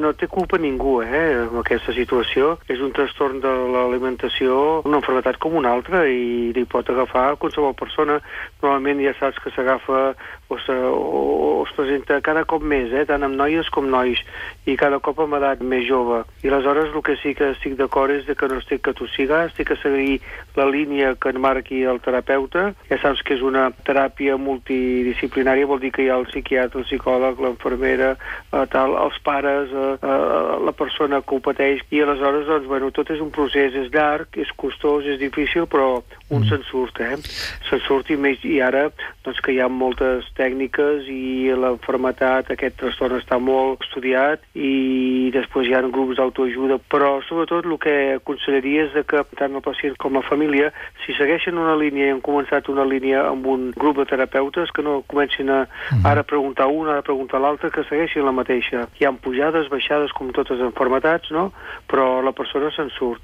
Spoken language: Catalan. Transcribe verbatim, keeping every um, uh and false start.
no té culpa ningú, eh, en aquesta situació. És un trastorn de l'alimentació, una malaltia com una altra, i li pot agafar qualsevol persona. Normalment ja saps que s'agafa o, o es presenta cada cop més, eh, tant amb noies com nois, i cada cop amb edat més jove. I aleshores el que sí que estic d'acord és que no estic que tossigar, estic a seguir la línia que en marqui el terapeuta. Ja saps que és una teràpia multidisciplinària, vol dir que hi ha el psiquiatre, el psicòleg, l'infermera, eh, tal, els pares, eh, eh, la persona que ho pateix, i aleshores, doncs, bueno, tot és un procés, és llarg, és costós, és difícil, però un mm. se'n surt, eh? Se'n surt, i més, i ara, doncs, que hi ha moltes tècniques, i l'enfermetat, aquest trastorn està molt estudiat, i després hi ha grups d'autoajuda, però sobretot el que aconsellaria és que tant el pacient com la família, si segueixen una línia i han començat una línia amb un grup de terapeutes, que no comencin a ara preguntar un, ara preguntar l'altre, que segueixin la mateixa. Hi ha pujades, baixades, com totes les enfermetats, no? Però la persona se'n surt.